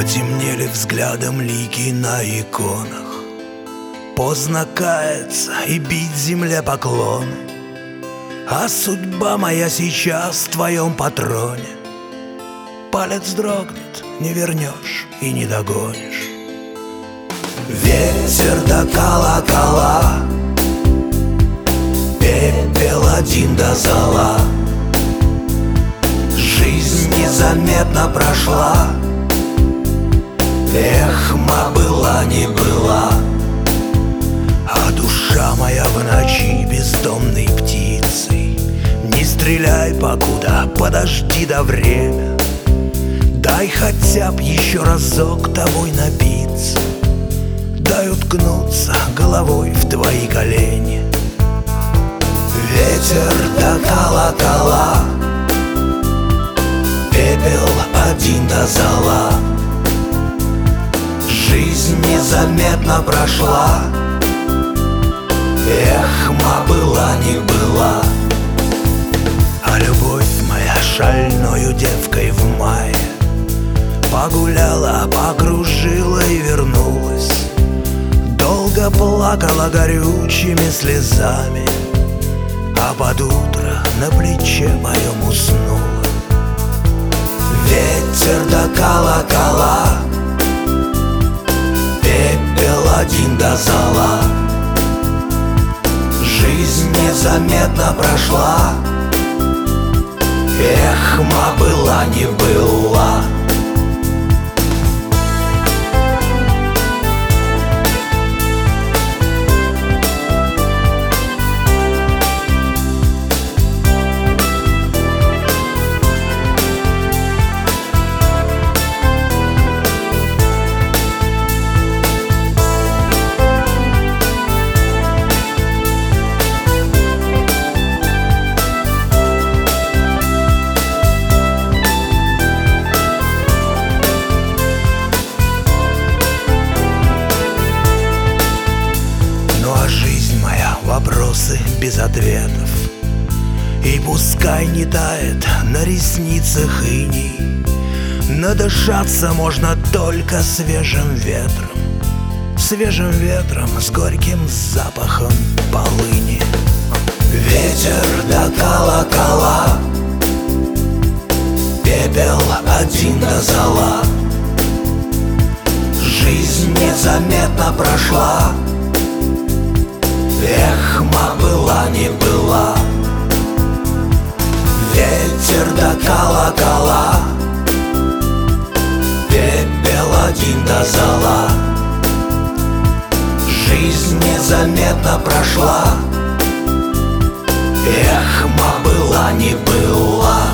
Потемнели взглядом лики на иконах. Поздно каяться и бить земле поклоны. А судьба моя сейчас в твоем патроне. Палец дрогнет, не вернешь и не догонишь. Ветер до колокола, пепел один до зола. Жизнь незаметно прошла. Эх, была не была. А душа моя в ночи бездомной птицей. Не стреляй покуда, подожди до время. Дай хотя б еще разок тобой напиться. Дай уткнуться головой в твои колени. Ветер до колокола, пепел один до зола. Жизнь незаметно прошла. Эх, была не была. А любовь моя шальною девкой в мае погуляла, покружила и вернулась. Долго плакала горючими слезами, а под утро на плече моем уснула. Ветер до колокола, пепел один до зола. Жизнь незаметно прошла. Эх, была не была. Вопросы без ответов. И пускай не тает на ресницах иней. Надышаться можно только свежим ветром. Свежим ветром с горьким запахом полыни. Ветер до колокола, пепел один до зола. Жизнь незаметно прошла. Эх, была не была. Ветер до колокола, пепел один до зола. Жизнь незаметно прошла. Эх, была не была.